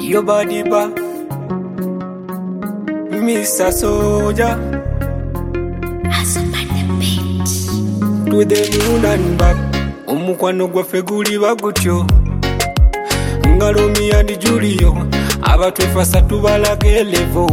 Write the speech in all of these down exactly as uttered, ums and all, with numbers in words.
Your body back, Mister Soldier. To the moon and back. Omukwano gwaffe guli bagutyo. Nga Romeo and Julio. Abatwefasa tubalaga elevo.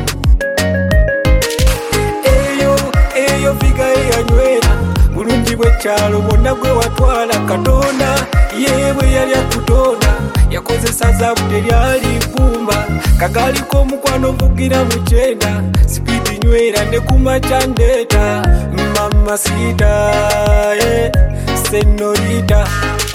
Eyo, eyo figa eyanywera. Bulungi bw'ekyalo bwonna gwe watwala Katonda. Yewe yali akutonda. Yakozesa zaabu teryali bbumba. Kagali k'omukwano vugira mu kyenda. Speedi nywera ne kumakya ndeeta. Mamacita, eh, señorita.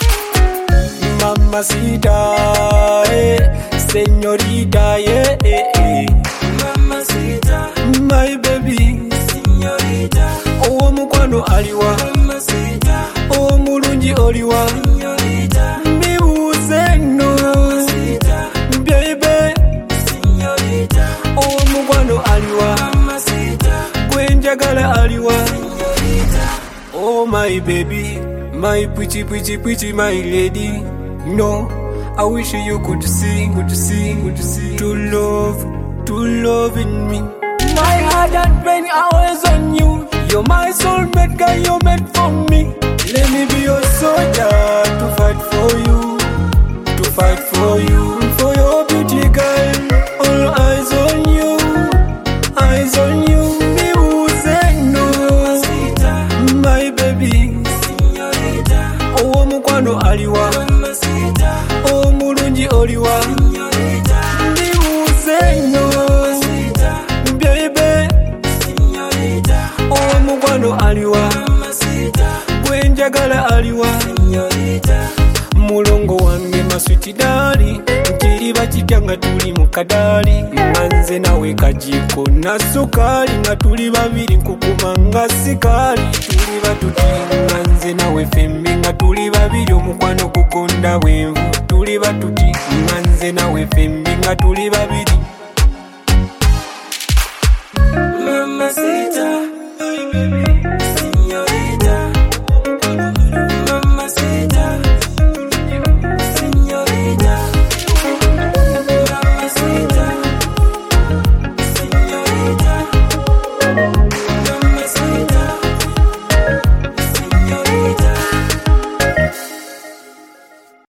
Mamacita, eh, señorita, yeah, eh, eh. Mamacita, my baby, señorita. Oh, mukwano aliwa. Mamacita, oh, mulungi oliwa. Señorita, mbibuuze no. Mamacita, baby, señorita. Oh, mukwano aliwa. Mamacita, gwe njagala aliwa. Oh my baby, my pretty pretty pretty my lady. No, I wish you could see, could see, could see. To love, to love in me. My heart and brain are always on you. You're my soulmate, girl, you're made for me. Let me be your soldier to fight for you, to fight for you, for your beauty, girl. All eyes on you, eyes on you. Me who say no, my baby, señorita. Oh, mukwano aliwa. Oh, mulungi oliwa. Me who say no, baby, señorita. Oh, mukwano aliwa. Gwe njagala aliwa. Mulongo wange maswiti dali. Nkiriba kitya nga tuli mu kadali. Nga nze nawe kajiko na sukali. Nga tuli babiri nkukuma nga sikali. Tuli batuti nga nze nawe fembi. Nga tuli babiri omukwano gukonda bwenvu. Tuli batuti nga nze nawe fembi. Nga tuli babiri